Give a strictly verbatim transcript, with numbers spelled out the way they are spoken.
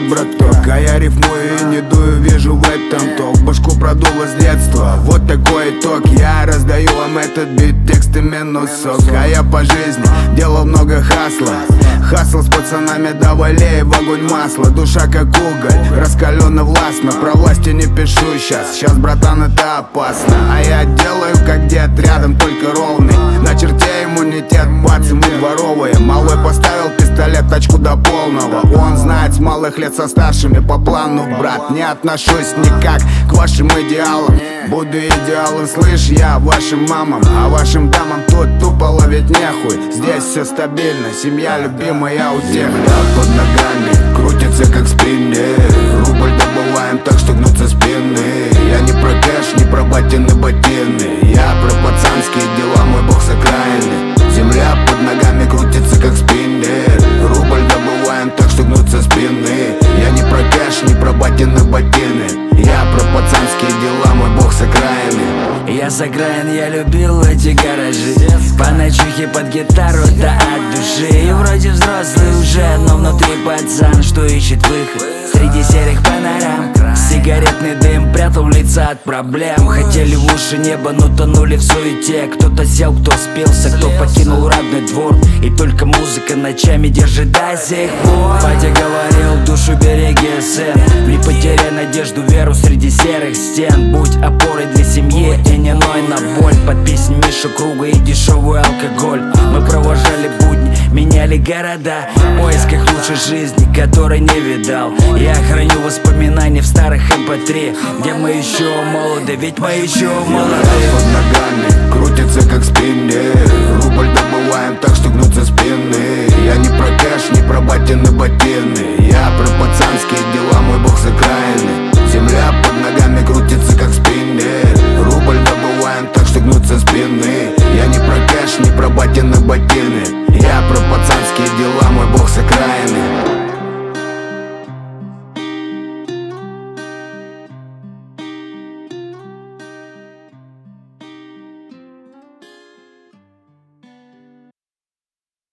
браток. А я рифмую и не дую, вижу в этом ток. Башку продуло с детства, вот такой итог. Я раздаю вам этот бит, тексты минус сок. А я по жизни делал много хасла. Хасл с пацанами, давай лей в огонь масло. Душа как уголь, раскаленно властно. Про власти не пишу сейчас, сейчас, братан, это опасно. А я делаю как дед, рядом только ровный. На черте иммунитет, бац, мы дворовые. Малой поставил пистолет, тачку до полного. Он знает с малых лет со старшими по плану. Брат, не отношусь никак к вашим идеалам. Буду идеалом, слышь, я вашим мамам. А вашим дамам тут тупо ловить нехуй. Здесь все стабильно, семья любимая у тех. Под ногами крутится как спиннер. Рубль добываем так, что гнутся спины. Я не про кэш, не про батины ботины. Я про пацанские дела, мой бог с окраины. Земля под ногами крутится как спиннер. Рубль добываем так, что гнутся спины. Я не про кэш, не про батины ботины. Я про пацанские дела, мой бог с окраины. Я с окраин, я любил эти гаражи. По ночухе под гитару, да от души. И вроде взрослый уже, но внутри пацан, что ищет выход среди серых панорам. Сигаретный дым прятал лица от проблем. Хотели в уши неба, но тонули в суете. Кто-то сел, кто спился, кто покинул родной двор. И только музыка ночами держит до сих пор. Батя говорил, душу береги, сын. Не потеряй надежду, веру среди серых стен. Будь опорой для семьи и не ной на боль. Под песни Миша Круга и дешевый алкоголь. Мы провожали будни, меняли города в поисках лучшей жизни, которой не видал. Я храню воспоминания в старых эм пэ три, где мы еще молоды, ведь мы еще молоды. Под ногами крутится как спиннер. Рубль добываем так, что гнутся